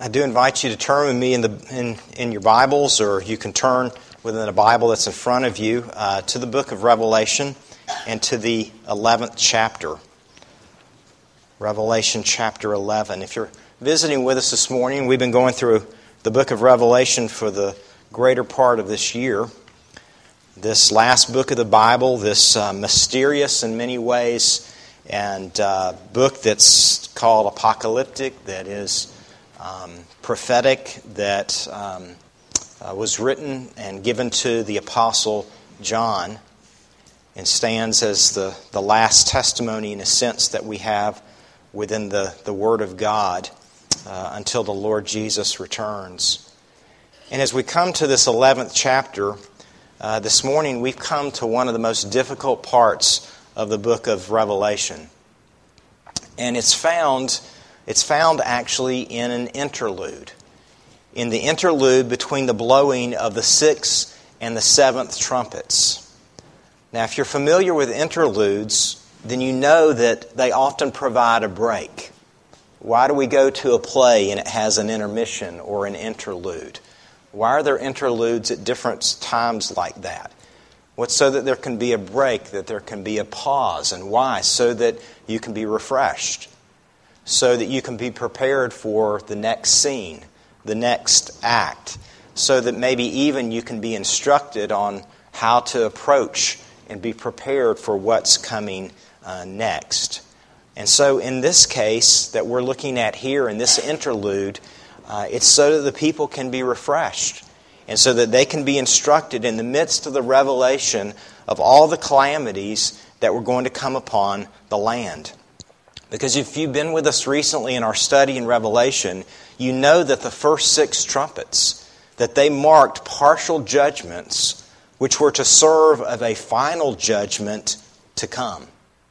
I do invite you to turn with me in your Bibles, or you can turn within a Bible that's in front of you to the book of Revelation and to the 11th chapter. Revelation chapter 11. If you're visiting with us this morning, we've been going through the book of Revelation for the greater part of this year. This last book of the Bible, this mysterious in many ways and book that's called apocalyptic, that is prophetic, that was written and given to the Apostle John and stands as the last testimony, in a sense, that we have within the Word of God until the Lord Jesus returns. And as we come to this 11th chapter, this morning we've come to one of the most difficult parts of the book of Revelation. And it's found actually in an interlude. In the interlude between the blowing of the 6th and the 7th trumpets. Now, if you're familiar with interludes, then you know that they often provide a break. Why do we go to a play and it has an intermission or an interlude? Why are there interludes at different times like that? What's so that there can be a break, that there can be a pause. And why? So that you can be refreshed. So that you can be prepared for the next scene, the next act. So that maybe even you can be instructed on how to approach and be prepared for what's coming next. And so in this case that we're looking at here, in this interlude, it's so that the people can be refreshed. And so that they can be instructed in the midst of the revelation of all the calamities that were going to come upon the land. Because if you've been with us recently in our study in Revelation, you know that the first 6 trumpets, that they marked partial judgments which were to serve of a final judgment to come.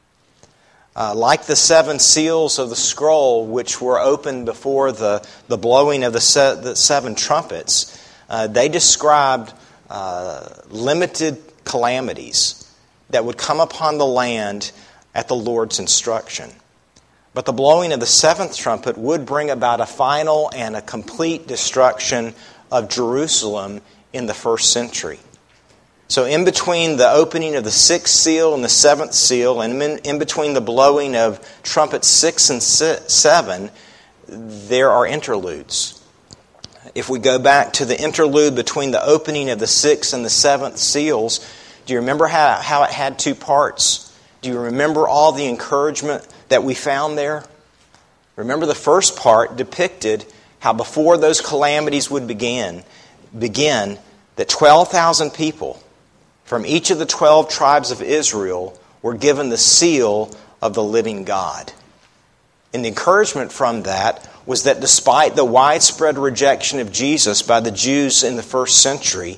Like the 7 seals of the scroll, which were opened before the blowing of the 7 trumpets, they described limited calamities that would come upon the land at the Lord's instruction. But the blowing of the 7th trumpet would bring about a final and a complete destruction of Jerusalem in the first century. So in between the opening of the 6th seal and the 7th seal, and in between the blowing of trumpets 6 and 7, there are interludes. If we go back to the interlude between the opening of the 6th and the 7th seals, do you remember how it had 2 parts? Do you remember all the encouragement that we found there? Remember, the first part depicted how before those calamities would begin, that 12,000 people from each of the 12 tribes of Israel were given the seal of the living God. And the encouragement from that was that despite the widespread rejection of Jesus by the Jews in the first century,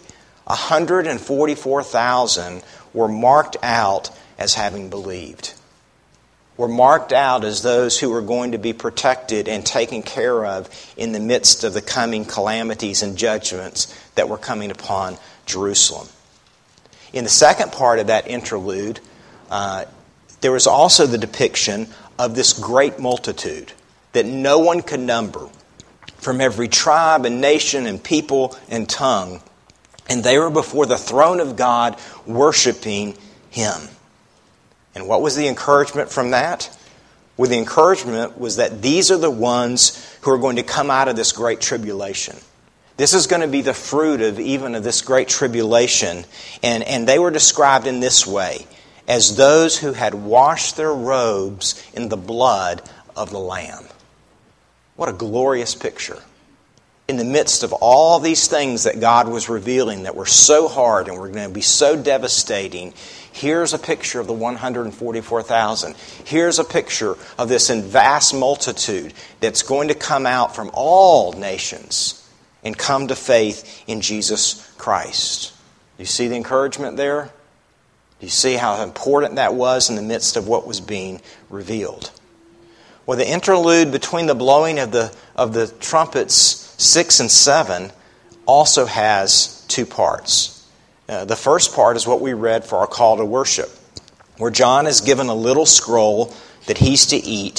144,000 were marked out as having believed. Were marked out as those who were going to be protected and taken care of in the midst of the coming calamities and judgments that were coming upon Jerusalem. In the second part of that interlude, there was also the depiction of this great multitude that no one could number, from every tribe and nation and people and tongue. And they were before the throne of God worshiping Him. And what was the encouragement from that? Well, the encouragement was that these are the ones who are going to come out of this great tribulation. This is going to be the fruit of this great tribulation. And they were described in this way, as those who had washed their robes in the blood of the Lamb. What a glorious picture. In the midst of all these things that God was revealing that were so hard and were going to be so devastating, here's a picture of the 144,000. Here's a picture of this vast multitude that's going to come out from all nations and come to faith in Jesus Christ. Do you see the encouragement there? Do you see how important that was in the midst of what was being revealed? Well, the interlude between the blowing of the trumpets 6 and 7 also has 2 parts. The first part is what we read for our call to worship, where John is given a little scroll that he's to eat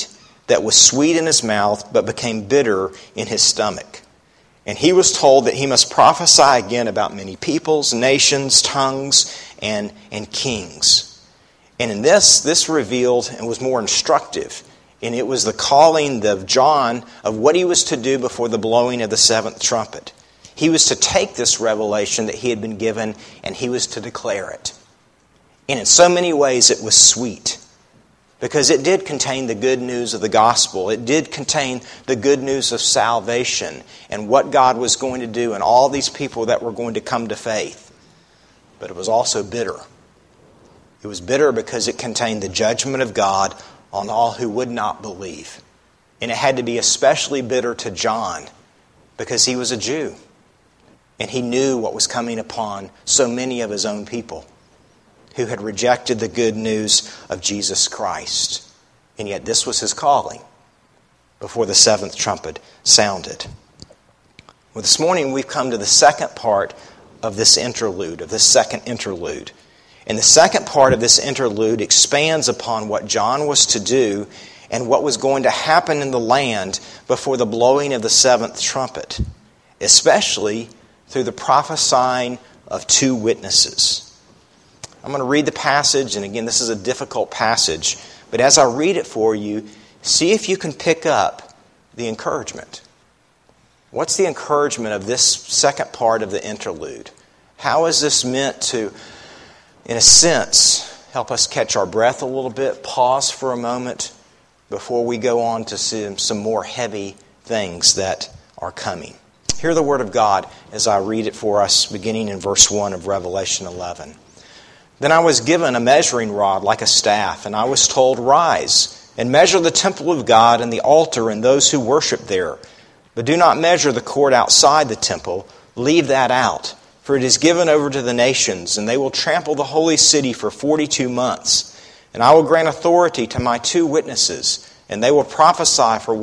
that was sweet in his mouth, but became bitter in his stomach. And he was told that he must prophesy again about many peoples, nations, tongues, and kings. And in this revealed and was more instructive. And it was the calling of John of what he was to do before the blowing of the seventh trumpet. He was to take this revelation that he had been given and he was to declare it. And in so many ways it was sweet. Because it did contain the good news of the gospel. It did contain the good news of salvation and what God was going to do and all these people that were going to come to faith. But it was also bitter. It was bitter because it contained the judgment of God on all who would not believe. And it had to be especially bitter to John because he was a Jew. And he knew what was coming upon so many of his own people who had rejected the good news of Jesus Christ. And yet this was his calling before the seventh trumpet sounded. Well, this morning we've come to the second part of this interlude, of this second interlude. And the second part of this interlude expands upon what John was to do and what was going to happen in the land before the blowing of the seventh trumpet, especially through the prophesying of two witnesses. I'm going to read the passage, and again, this is a difficult passage, but as I read it for you, see if you can pick up the encouragement. What's the encouragement of this second part of the interlude? How is this meant to, in a sense, help us catch our breath a little bit, pause for a moment before we go on to see some more heavy things that are coming? Hear the word of God as I read it for us, beginning in verse 1 of Revelation 11. Then I was given a measuring rod like a staff, and I was told, "Rise, and measure the temple of God and the altar and those who worship there. But do not measure the court outside the temple. Leave that out, for it is given over to the nations, and they will trample the holy city for 42 months. And I will grant authority to my two witnesses, and they will prophesy for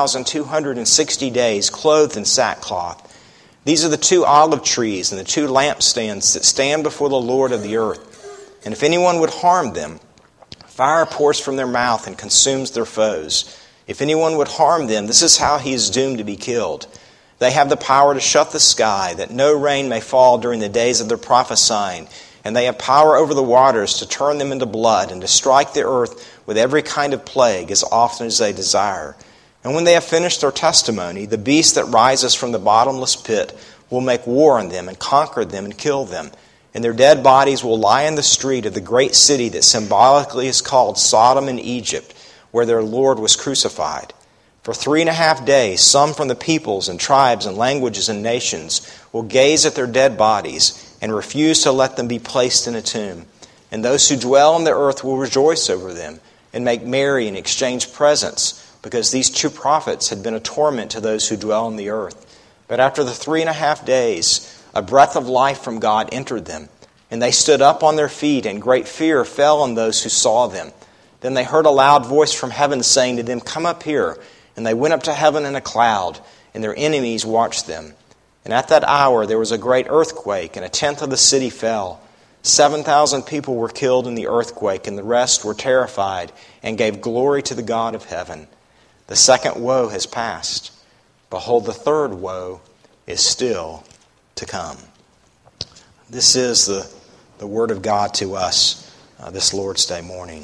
1,260 days, clothed in sackcloth. These are the two olive trees and the two lampstands that stand before the Lord of the earth. And if anyone would harm them, fire pours from their mouth and consumes their foes. If anyone would harm them, this is how he is doomed to be killed. They have the power to shut the sky, that no rain may fall during the days of their prophesying. And they have power over the waters to turn them into blood and to strike the earth with every kind of plague as often as they desire. And when they have finished their testimony, the beast that rises from the bottomless pit will make war on them and conquer them and kill them. And their dead bodies will lie in the street of the great city that symbolically is called Sodom and Egypt, where their Lord was crucified. For 3.5 days, some from the peoples and tribes and languages and nations will gaze at their dead bodies and refuse to let them be placed in a tomb. And those who dwell on the earth will rejoice over them and make merry and exchange presents, because these two prophets had been a torment to those who dwell on the earth. But after the 3.5 days, a breath of life from God entered them, and they stood up on their feet, and great fear fell on those who saw them. Then they heard a loud voice from heaven saying to them, "Come up here." And they went up to heaven in a cloud, and their enemies watched them. And at that hour there was a great earthquake, and 1/10 of the city fell. 7,000 people were killed in the earthquake, and the rest were terrified and gave glory to the God of heaven. The second woe has passed. Behold, the third woe is still to come. This is the word of God to us this Lord's Day morning.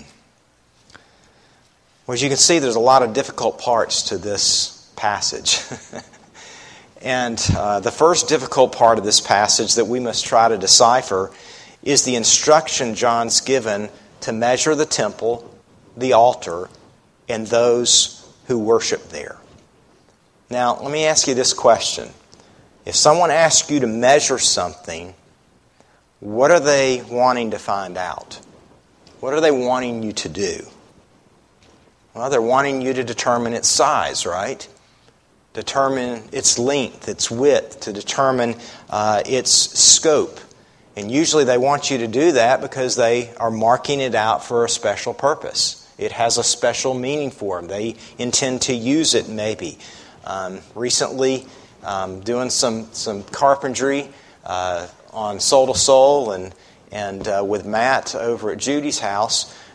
Well, as you can see, there's a lot of difficult parts to this passage. And the first difficult part of this passage that we must try to decipher is the instruction John's given to measure the temple, the altar, and those who worship there. Now, let me ask you this question. If someone asks you to measure something, what are they wanting to find out? What are they wanting you to do? Well, they're wanting you to determine its size, right? Determine its length, its width, to determine its scope. And usually they want you to do that because they are marking it out for a special purpose. It has a special meaning for them. They intend to use it maybe. Recently, doing some carpentry on Soul to Soul and with Matt over at Judy's house,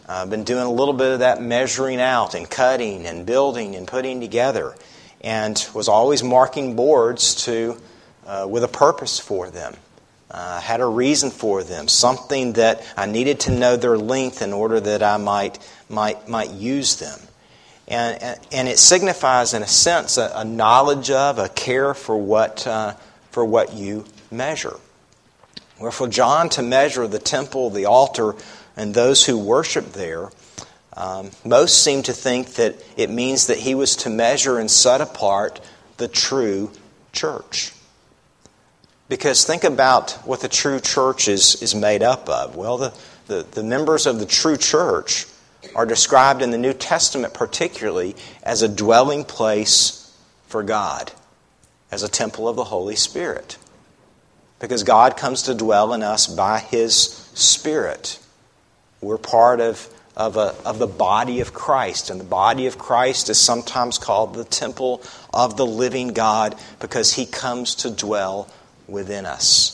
Been doing a little bit of that measuring out and cutting and building and putting together, and was always marking boards with a purpose for them. Had a reason for them, something that I needed to know their length in order that I might use them. And it signifies, in a sense, a knowledge of, a care for what you measure. Well, for John to measure the temple, the altar, and those who worship there, most seem to think that it means that he was to measure and set apart the true church. Because think about what the true church is made up of. Well, the members of the true church are described in the New Testament particularly as a dwelling place for God, as a temple of the Holy Spirit. Because God comes to dwell in us by His Spirit. We're part of the body of Christ, and the body of Christ is sometimes called the temple of the living God because He comes to dwell within us.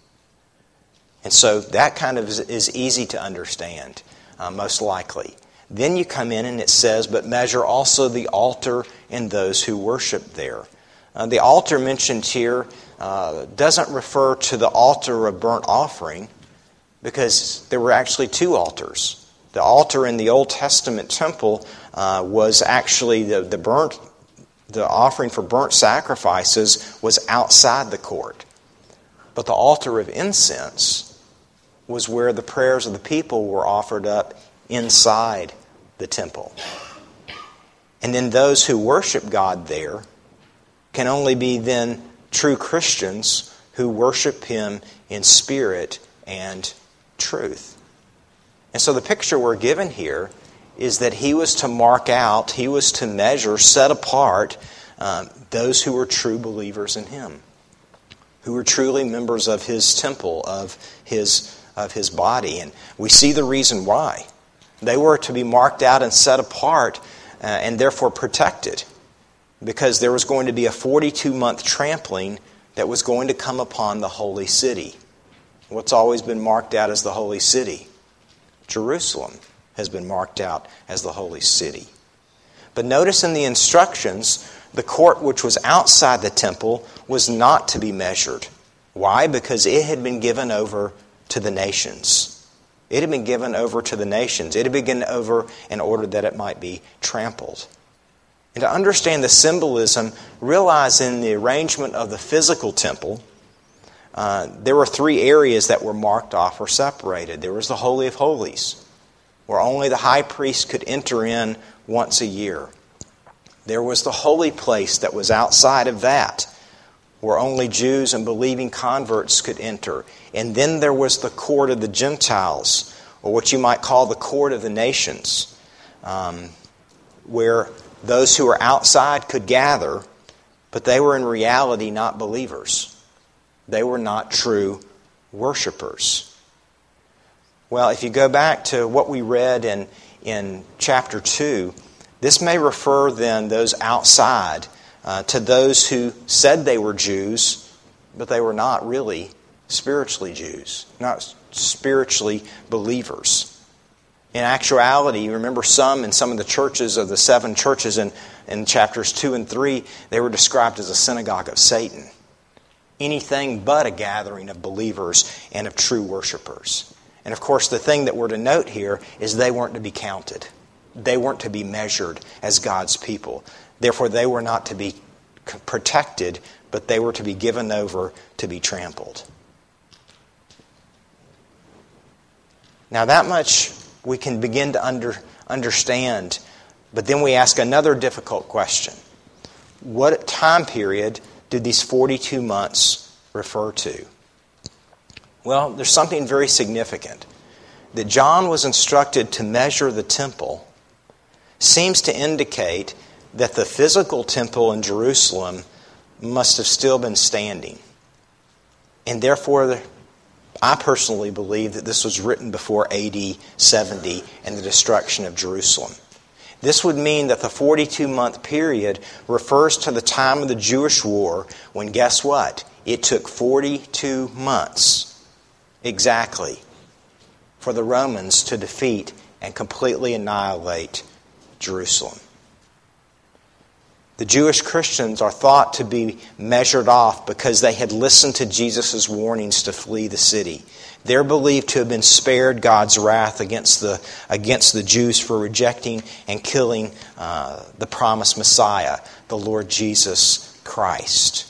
And so that kind of is easy to understand, most likely. Then you come in and it says, but measure also the altar and those who worship there. The altar mentioned here doesn't refer to the altar of burnt offering, because there were actually two altars. The altar in the Old Testament temple was actually the offering for burnt sacrifices was outside the court. But the altar of incense was where the prayers of the people were offered up inside the temple. And then those who worship God there can only be then true Christians who worship Him in spirit and truth. And so the picture we're given here is that He was to mark out, He was to measure, set apart those who were true believers in Him, who were truly members of His temple, of His body. And we see the reason why. They were to be marked out and set apart and therefore protected, because there was going to be a 42-month trampling that was going to come upon the holy city. What's always been marked out as the holy city? Jerusalem has been marked out as the holy city. But notice in the instructions, the court which was outside the temple was not to be measured. Why? Because it had been given over to the nations. It had been given over to the nations. It had been given over in order that it might be trampled. And to understand the symbolism, realize in the arrangement of the physical temple, there were three areas that were marked off or separated. There was the Holy of Holies, where only the high priest could enter in once a year. There was the holy place that was outside of that, where only Jews and believing converts could enter. And then there was the court of the Gentiles, or what you might call the court of the nations, where those who were outside could gather, but they were in reality not believers. They were not true worshipers. Well, if you go back to what we read in chapter 2, this may refer then those outside to those who said they were Jews, but they were not really spiritually Jews, not spiritually believers. In actuality, you remember in some of the churches of the 7 churches in chapters 2 and 3, they were described as a synagogue of Satan. Anything but a gathering of believers and of true worshipers. And of course, the thing that we're to note here is they weren't to be counted. They weren't to be measured as God's people. Therefore, they were not to be protected, but they were to be given over to be trampled. Now, that much we can begin to understand, but then we ask another difficult question. What time period did these 42 months refer to? Well, there's something very significant. That John was instructed to measure the temple seems to indicate that the physical temple in Jerusalem must have still been standing. And therefore, I personally believe that this was written before AD 70 and the destruction of Jerusalem. This would mean that the 42-month period refers to the time of the Jewish war when, guess what? It took 42 months exactly for the Romans to defeat and completely annihilate Jerusalem. The Jewish Christians are thought to be measured off because they had listened to Jesus' warnings to flee the city. They're believed to have been spared God's wrath against the Jews for rejecting and killing the promised Messiah, the Lord Jesus Christ.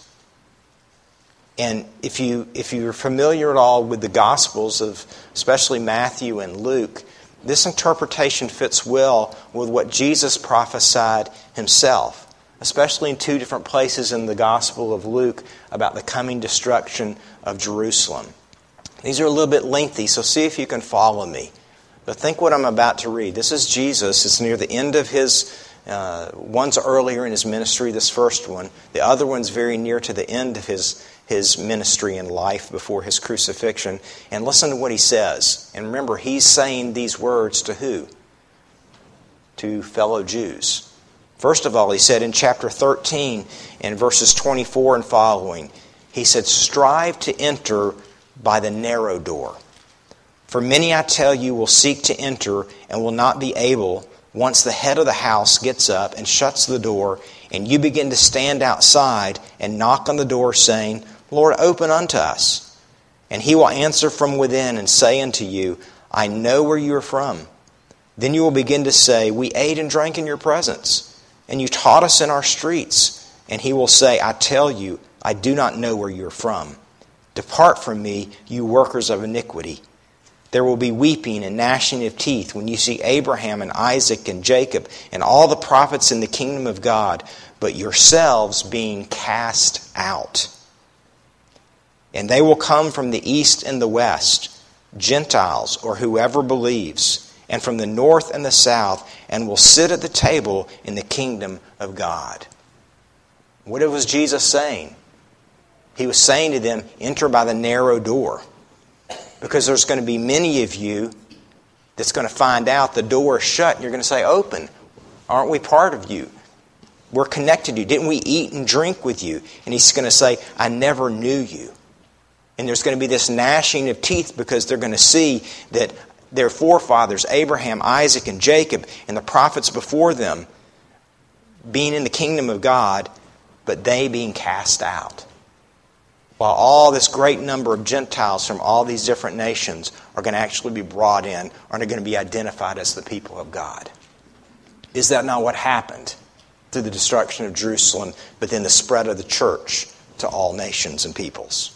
And if you're familiar at all with the Gospels of especially Matthew and Luke, this interpretation fits well with what Jesus prophesied himself, especially in two different places in the Gospel of Luke about the coming destruction of Jerusalem. These are a little bit lengthy, so see if you can follow me. But think what I'm about to read. This is Jesus. It's near the end of his, one's earlier in his ministry, this first one. The other one's very near to the end of his ministry and life before his crucifixion. And listen to what he says. And remember, he's saying these words to who? To fellow Jews. First of all, he said in chapter 13, in verses 24 and following, he said, "Strive to enter by the narrow door. For many, I tell you, will seek to enter and will not be able once the head of the house gets up and shuts the door, and you begin to stand outside and knock on the door, saying, 'Lord, open unto us.' And he will answer from within and say unto you, 'I know where you are from.' Then you will begin to say, 'We ate and drank in your presence, and you taught us in our streets.' And he will say, 'I tell you, I do not know where you are from. Depart from me, you workers of iniquity.' There will be weeping and gnashing of teeth when you see Abraham and Isaac and Jacob and all the prophets in the kingdom of God, but yourselves being cast out. And they will come from the east and the west, Gentiles or whoever believes, and from the north and the south, and will sit at the table in the kingdom of God." What was Jesus saying? He was saying to them, enter by the narrow door. Because there's going to be many of you that's going to find out the door is shut, and you're going to say, "Open. Aren't we part of you? We're connected to you. Didn't we eat and drink with you?" And he's going to say, "I never knew you." And there's going to be this gnashing of teeth because they're going to see that their forefathers, Abraham, Isaac, and Jacob, and the prophets before them, being in the kingdom of God, but they being cast out. While all this great number of Gentiles from all these different nations are going to actually be brought in, are going to be identified as the people of God. Is that not what happened through the destruction of Jerusalem, but then the spread of the church to all nations and peoples?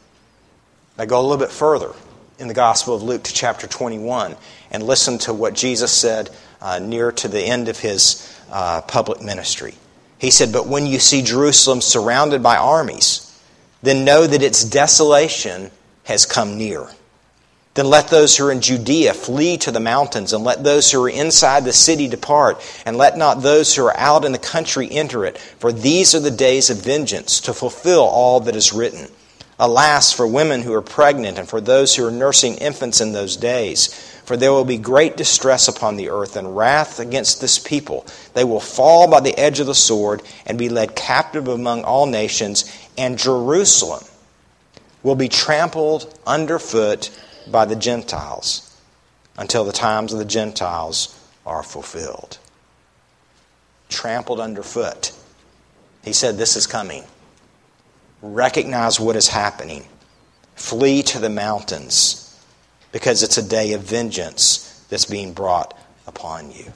I go a little bit further in the Gospel of Luke to chapter 21 and listen to what Jesus said near to the end of his public ministry. He said, "But when you see Jerusalem surrounded by armies, then know that its desolation has come near. Then let those who are in Judea flee to the mountains, and let those who are inside the city depart, and let not those who are out in the country enter it. For these are the days of vengeance, to fulfill all that is written. Alas, for women who are pregnant, and for those who are nursing infants in those days. For there will be great distress upon the earth, and wrath against this people. They will fall by the edge of the sword, and be led captive among all nations, and Jerusalem will be trampled underfoot by the Gentiles, until the times of the Gentiles are fulfilled." Trampled underfoot. He said, this is coming. Recognize what is happening. Flee to the mountains, because it's a day of vengeance that's being brought upon you.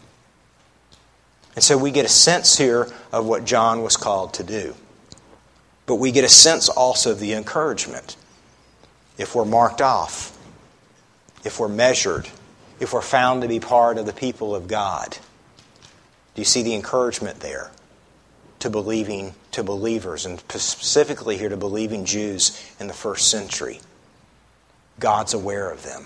And so we get a sense here of what John was called to do. But we get a sense also of the encouragement. If we're marked off, if we're measured, if we're found to be part of the people of God, do you see the encouragement there to believers, and specifically here to believing Jews in the first century? God's aware of them.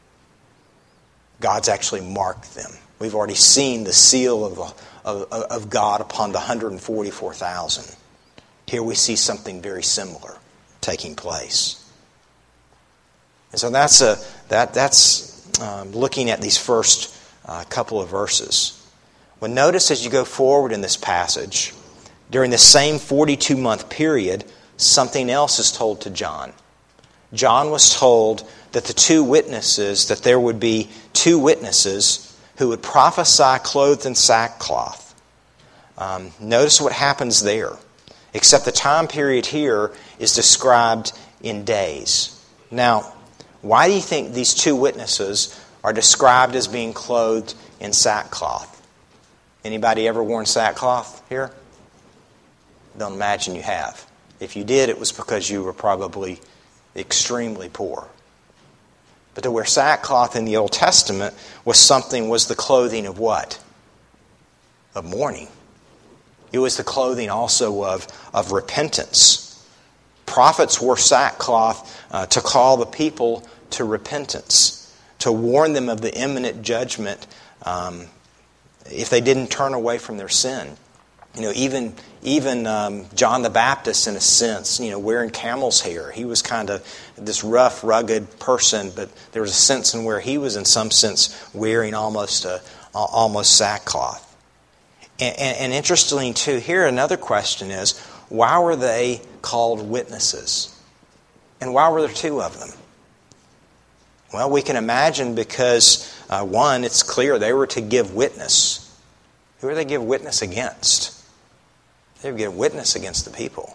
God's actually marked them. We've already seen the seal of God upon the 144,000. Here we see something very similar taking place. And so that's looking at these first couple of verses. Well, notice as you go forward in this passage, during the same 42-month period, something else is told to John. John was told that there would be two witnesses who would prophesy clothed in sackcloth. Notice what happens there. Except the time period here is described in days. Now, why do you think these two witnesses are described as being clothed in sackcloth? Anybody ever worn sackcloth here? Don't imagine you have. If you did, it was because you were probably extremely poor. But to wear sackcloth in the Old Testament was the clothing of what? Of mourning. It was the clothing also of repentance. Prophets wore sackcloth to call the people to repentance, to warn them of the imminent judgment if they didn't turn away from their sin. Even John the Baptist, in a sense, wearing camel's hair. He was kind of this rough, rugged person, but there was a sense in where he was, in some sense, wearing almost sackcloth. And interestingly, too, here another question is, why were they called witnesses? And why were there two of them? Well, we can imagine because, one, it's clear they were to give witness. Who are they to give witness against? They would give witness against the people.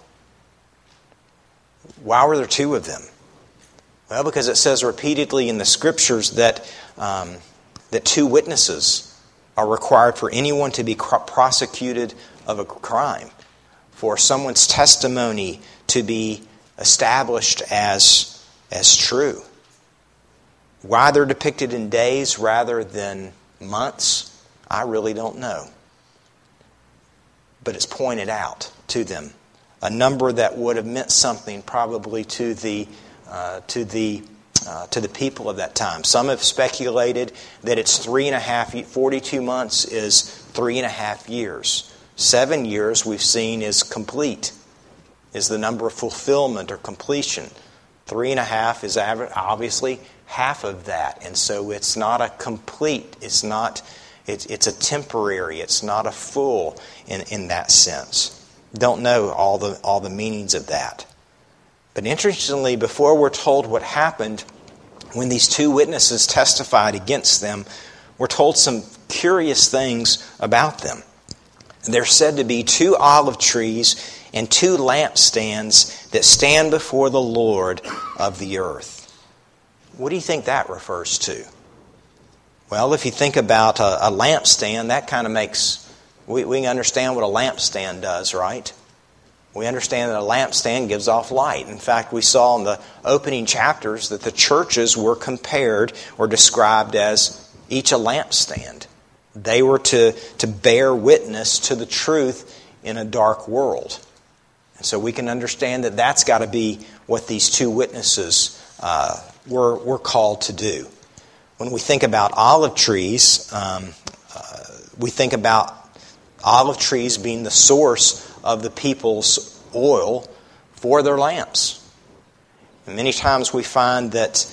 Why were there two of them? Well, because it says repeatedly in the Scriptures that two witnesses are required for anyone to be prosecuted of a crime, for someone's testimony to be established as true. Why they're depicted in days rather than months, I really don't know. But it's pointed out to them. A number that would have meant something probably to the people of that time. Some have speculated that it's 42 months is 3.5 years. 7 years we've seen is complete, is the number of fulfillment or completion. 3.5 is obviously half of that, and so it's not a complete. It's a temporary. It's not a full in that sense. Don't know all the meanings of that. But interestingly, before we're told what happened when these two witnesses testified against them, we're told some curious things about them. They're said to be 2 olive trees and 2 lampstands that stand before the Lord of the earth. What do you think that refers to? Well, if you think about a lampstand, that kind of makes... We can understand what a lampstand does, right? We understand that a lampstand gives off light. In fact, we saw in the opening chapters that the churches were compared or described as each a lampstand. They were to bear witness to the truth in a dark world. And so we can understand that that's got to be what these two witnesses were called to do. When we think about olive trees, we think about olive trees being the source of the people's oil for their lamps. And many times we find that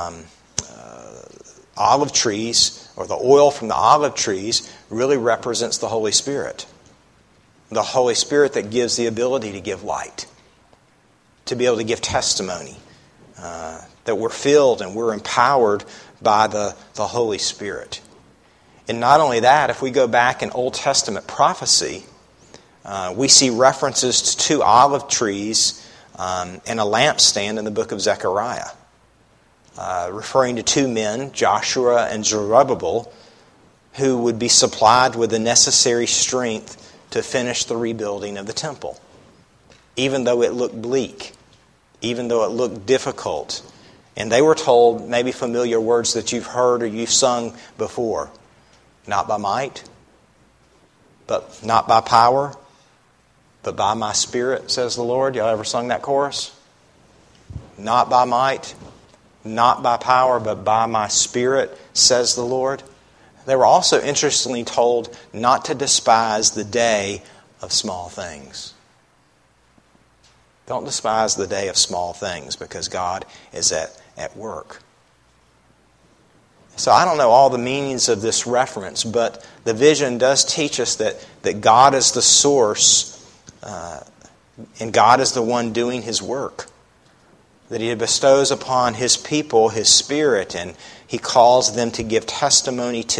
olive trees, or the oil from the olive trees, really represents the Holy Spirit. The Holy Spirit that gives the ability to give light, to be able to give testimony, that we're filled and we're empowered by the Holy Spirit. And not only that, if we go back in Old Testament prophecy, we see references to 2 olive trees and a lampstand in the book of Zechariah, referring to 2 men, Joshua and Zerubbabel, who would be supplied with the necessary strength to finish the rebuilding of the temple. Even though it looked bleak, even though it looked difficult. And they were told maybe familiar words that you've heard or you've sung before. Not by might, but not by power, but by my Spirit, says the Lord. Y'all ever sung that chorus? Not by might, not by power, but by my Spirit, says the Lord. They were also interestingly told not to despise the day of small things. Don't despise the day of small things, because God is at work. So I don't know all the meanings of this reference, but the vision does teach us that God is the source and God is the one doing His work. That He bestows upon His people His Spirit, and He calls them to give testimony to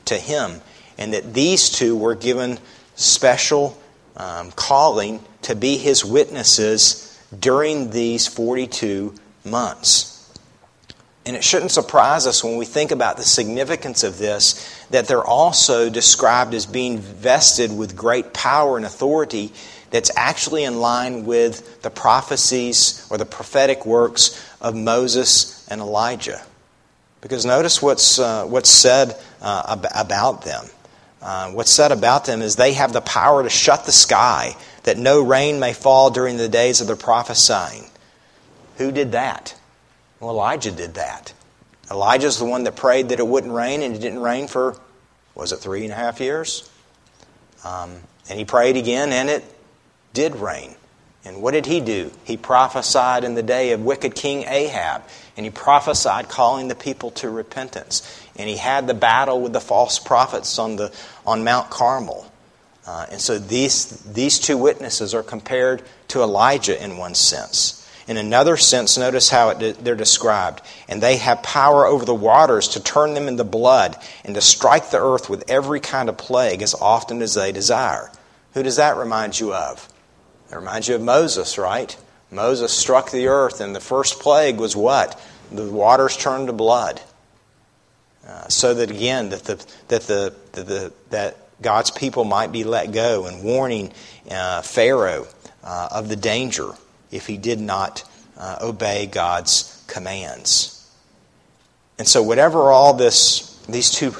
to him, and that these two were given special calling to be his witnesses during these 42 months. And it shouldn't surprise us when we think about the significance of this, that they're also described as being vested with great power and authority that's actually in line with the prophecies or the prophetic works of Moses and Elijah. Because notice what's said about them. What's said about them is they have the power to shut the sky, that no rain may fall during the days of their prophesying. Who did that? Well, Elijah did that. Elijah's the one that prayed that it wouldn't rain, and it didn't rain for, was it 3.5 years? And he prayed again, and it did rain. And what did he do? He prophesied in the day of wicked King Ahab, and he prophesied calling the people to repentance. And he had the battle with the false prophets on Mount Carmel. And so these two witnesses are compared to Elijah in one sense. In another sense, notice how they're described. And they have power over the waters to turn them into blood and to strike the earth with every kind of plague as often as they desire. Who does that remind you of? It reminds you of Moses, right? Moses struck the earth, and the first plague was what? The waters turned to blood. So that again, that God's people might be let go, and warning Pharaoh of the danger if he did not obey God's commands. And so whoever these two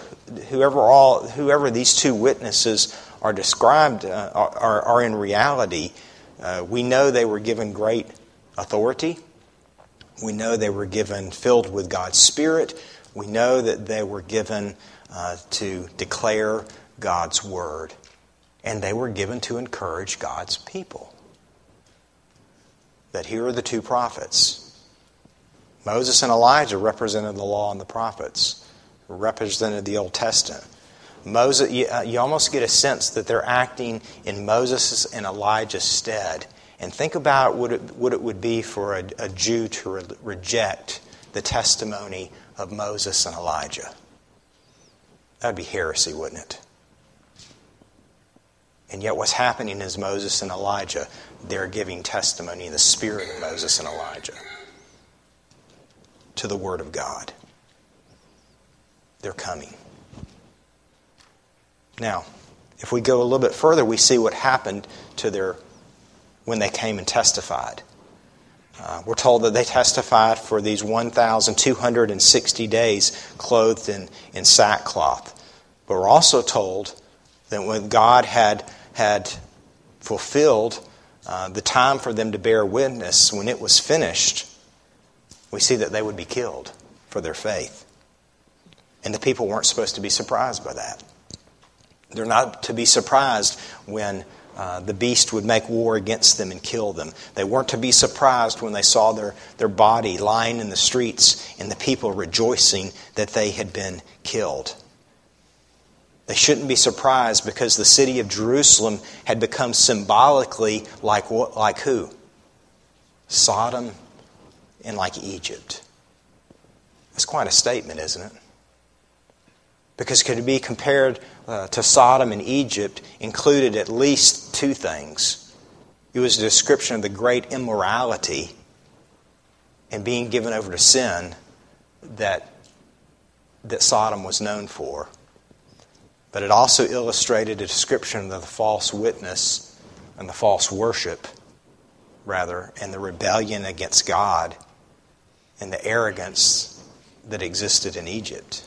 witnesses are described are in reality, we know they were given great authority. We know they were given filled with God's Spirit. We know that they were given to declare God's Word. And they were given to encourage God's people. That here are the two prophets. Moses and Elijah represented the law and the prophets, represented the Old Testament. Moses, you almost get a sense that they're acting in Moses' and Elijah's stead. And think about what it would be for a Jew to reject the testimony of Moses and Elijah. That would be heresy, wouldn't it? And yet what's happening is Moses and Elijah, they're giving testimony in the spirit of Moses and Elijah to the Word of God. They're coming. Now, if we go a little bit further, we see what happened to when they came and testified. We're told that they testified for these 1,260 days clothed in sackcloth. But we're also told that when God had fulfilled the time for them to bear witness, when it was finished, we see that they would be killed for their faith. And the people weren't supposed to be surprised by that. They're not to be surprised when the beast would make war against them and kill them. They weren't to be surprised when they saw their body lying in the streets and the people rejoicing that they had been killed. They shouldn't be surprised because the city of Jerusalem had become symbolically like who? Sodom and like Egypt. That's quite a statement, isn't it? Because could it be compared to Sodom and Egypt included at least two things. It was a description of the great immorality and being given over to sin that Sodom was known for. But it also illustrated a description of the false witness and the false worship, and the rebellion against God and the arrogance that existed in Egypt.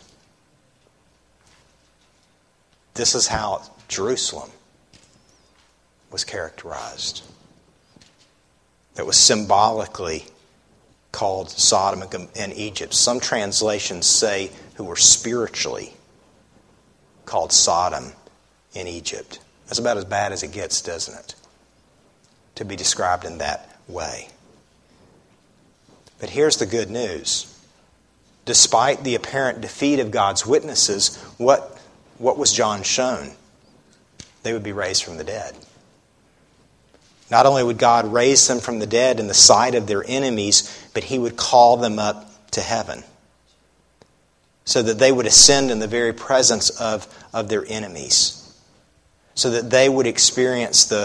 This is how Jerusalem was characterized. It was symbolically called Sodom and Egypt. Some translations say who were spiritually called Sodom in Egypt. That's about as bad as it gets, doesn't it? To be described in that way. But here's the good news. Despite the apparent defeat of God's witnesses, what was John shown? They would be raised from the dead. Not only would God raise them from the dead in the sight of their enemies, but He would call them up to heaven. so that they would ascend in the very presence of their enemies, so that they would experience the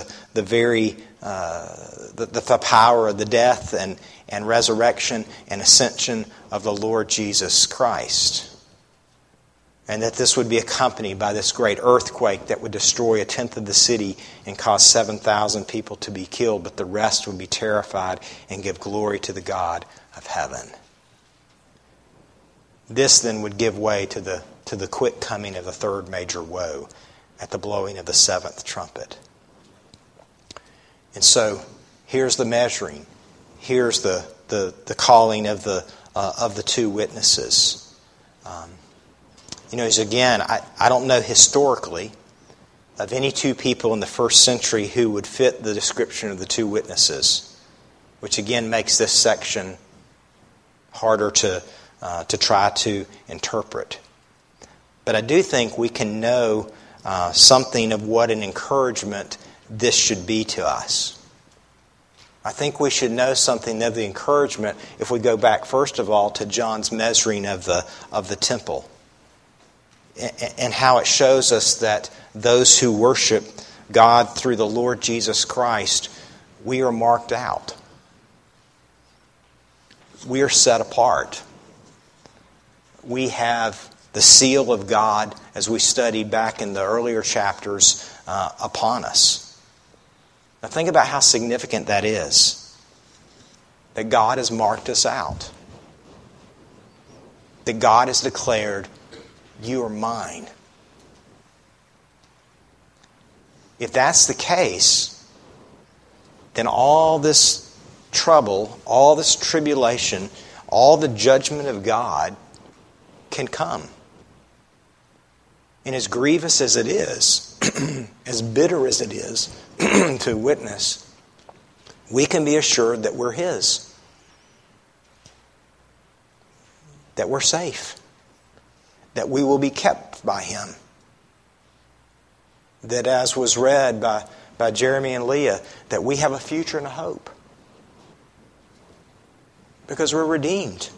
power of the death and resurrection and ascension of the Lord Jesus Christ. And that this would be accompanied by this great earthquake that would destroy 1/10 of the city and cause 7,000 people to be killed, but the rest would be terrified and give glory to the God of heaven. This then would give way to the quick coming of the third major woe at the blowing of the seventh trumpet. And so here's the measuring. Here's the calling of the two witnesses. Again, I don't know historically of any two people in the first century who would fit the description of the two witnesses, which again makes this section harder to try to interpret. But I do think we can know something of what an encouragement this should be to us. I think we should know something of the encouragement if we go back, first of all, to John's measuring of the temple, and how it shows us that those who worship God through the Lord Jesus Christ, we are marked out. We are set apart. We have the seal of God, as we studied back in the earlier chapters, upon us. Now think about how significant that is. That God has marked us out. That God has declared, "You are mine." If that's the case, then all this trouble, all this tribulation, all the judgment of God can come. And as grievous as it is, as bitter as it is to witness, we can be assured that we're His. That we're safe. That we will be kept by Him. That, as was read by Jeremy and Leah, that we have a future and a hope. Because we're redeemed.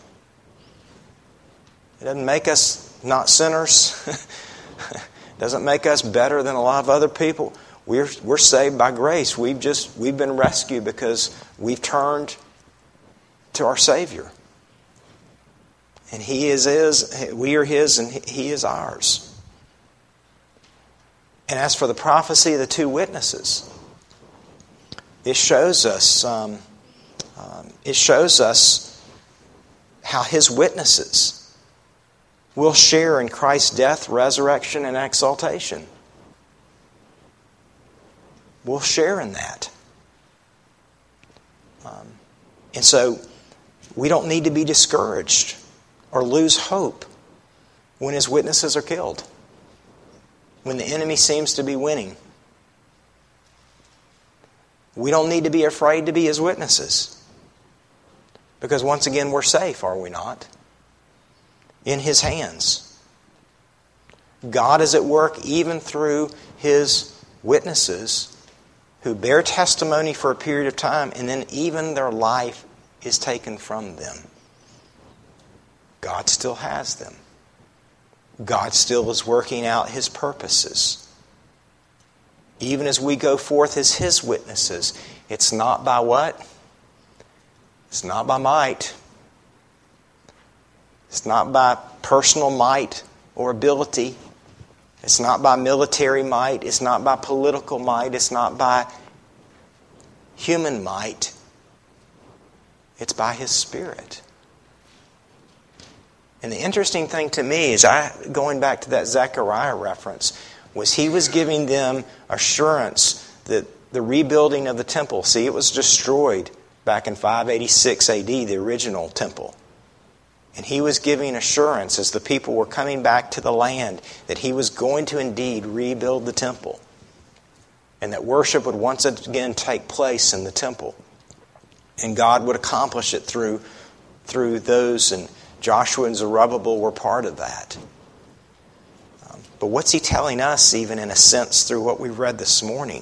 It doesn't make us not sinners. It doesn't make us better than a lot of other people. We're saved by grace. We've been rescued because we've turned to our Savior. And He is His, we are His, and He is ours. And as for the prophecy of the two witnesses, it shows us how His witnesses will share in Christ's death, resurrection, and exaltation. We'll share in that. And so we don't need to be discouraged or lose hope when His witnesses are killed, when the enemy seems to be winning. We don't need to be afraid to be His witnesses, because once again we're safe, are we not? In His hands. God is at work even through His witnesses who bear testimony for a period of time, and then even their life is taken from them. God still has them. God still is working out His purposes. Even as we go forth as His witnesses, it's not by what? It's not by might. It's not by personal might or ability. It's not by military might. It's not by political might. It's not by human might. It's by His Spirit. And the interesting thing to me is, going back to that Zechariah reference, was he was giving them assurance that the rebuilding of the temple, see, it was destroyed back in 586 AD, the original temple. And he was giving assurance as the people were coming back to the land that he was going to indeed rebuild the temple. And that worship would once again take place in the temple. And God would accomplish it through those, and Joshua and Zerubbabel were part of that. But what's he telling us, even in a sense, through what we read this morning?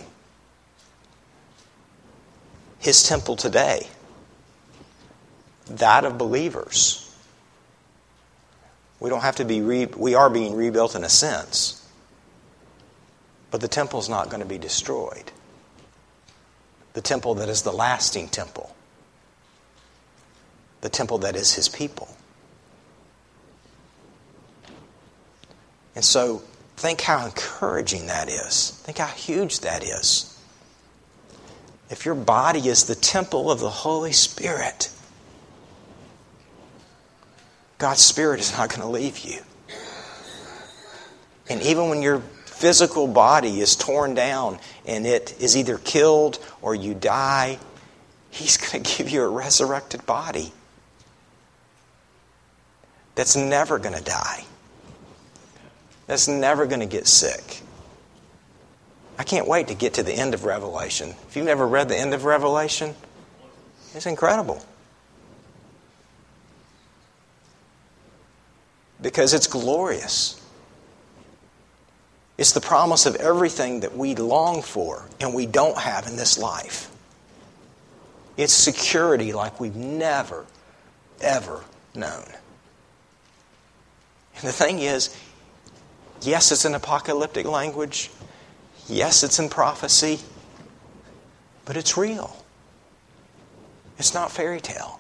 His temple today, that of believers, We don't have to be, we are being rebuilt in a sense. But the temple's not going to be destroyed. The temple that is the lasting temple. The temple that is His people. And so, think how encouraging that is. Think how huge that is. If your body is the temple of the Holy Spirit, God's Spirit is not going to leave you. And even when your physical body is torn down and it is either killed or you die, He's going to give you a resurrected body that's never going to die. That's never going to get sick. I can't wait to get to the end of Revelation. If you've never read the end of Revelation, it's incredible. Because it's glorious. It's the promise of everything that we long for and we don't have in this life. It's security like we've never, ever known. And the thing is, yes, it's in apocalyptic language. Yes, it's in prophecy. But it's real. It's not fairy tale.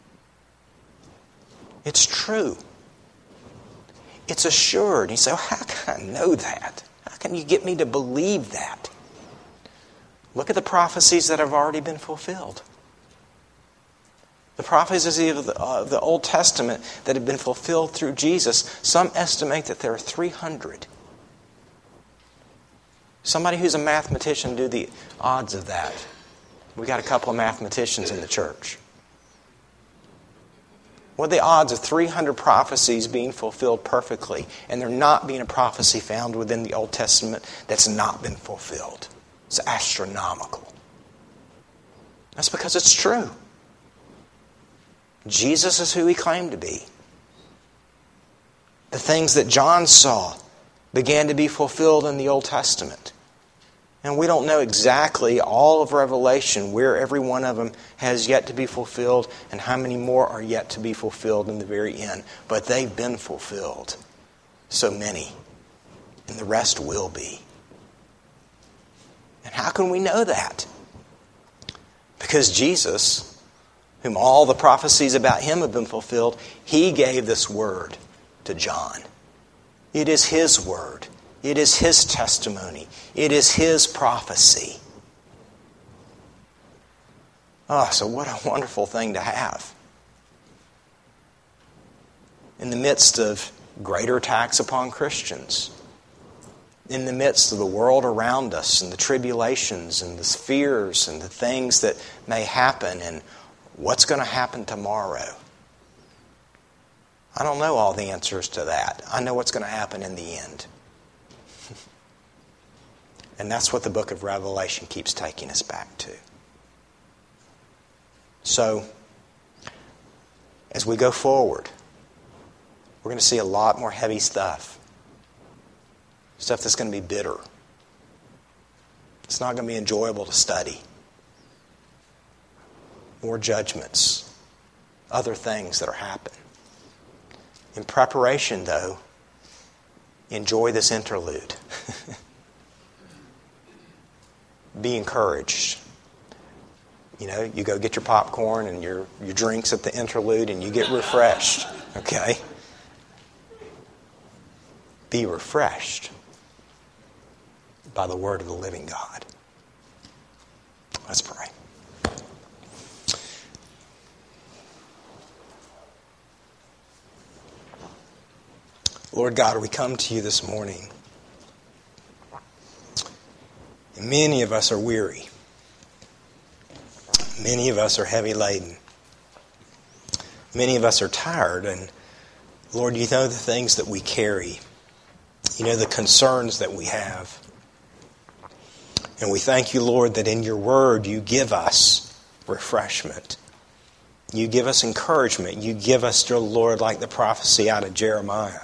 It's true. It's assured. You say, well, how can I know that? How can you get me to believe that? Look at the prophecies that have already been fulfilled. The prophecies of the Old Testament that have been fulfilled through Jesus, some estimate that there are 300. Somebody who's a mathematician, do the odds of that. We got a couple of mathematicians in the church. What are the odds of 300 prophecies being fulfilled perfectly and there not being a prophecy found within the Old Testament that's not been fulfilled? It's astronomical. That's because it's true. Jesus is who He claimed to be. The things that John saw began to be fulfilled in the Old Testament. And we don't know exactly all of Revelation, where every one of them has yet to be fulfilled and how many more are yet to be fulfilled in the very end. But they've been fulfilled. So many. And the rest will be. And how can we know that? Because Jesus, whom all the prophecies about Him have been fulfilled, He gave this word to John. It is His word. It is His testimony. It is His prophecy. Oh, so what a wonderful thing to have. In the midst of greater attacks upon Christians, in the midst of the world around us and the tribulations and the fears and the things that may happen and what's going to happen tomorrow. I don't know all the answers to that. I know what's going to happen in the end. And that's what the book of Revelation keeps taking us back to. So, as we go forward, we're going to see a lot more heavy stuff. Stuff that's going to be bitter. It's not going to be enjoyable to study. More judgments. Other things that are happening. In preparation, though, enjoy this interlude. Be encouraged. You know, you go get your popcorn and your drinks at the interlude and you get refreshed. Okay? Be refreshed by the word of the living God. Let's pray. Lord God, we come to you this morning. And many of us are weary. Many of us are heavy laden. Many of us are tired. And Lord, you know the things that we carry. You know the concerns that we have. And we thank you, Lord, that in your word you give us refreshment. You give us encouragement. You give us, dear Lord, like the prophecy out of Jeremiah,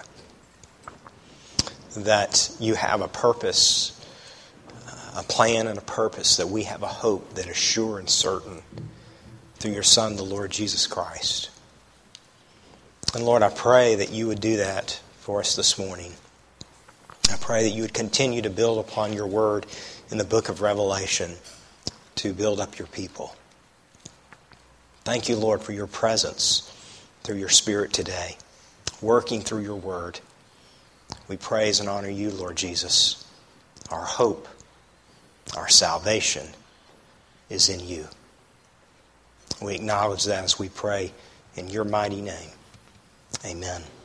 that you have a purpose, a plan and a purpose, that we have a hope that is sure and certain through your Son, the Lord Jesus Christ. And Lord, I pray that you would do that for us this morning. I pray that you would continue to build upon your word in the book of Revelation to build up your people. Thank you, Lord, for your presence through your Spirit today, working through your word. We praise and honor you, Lord Jesus. Our hope, our salvation is in you. We acknowledge that as we pray in your mighty name. Amen.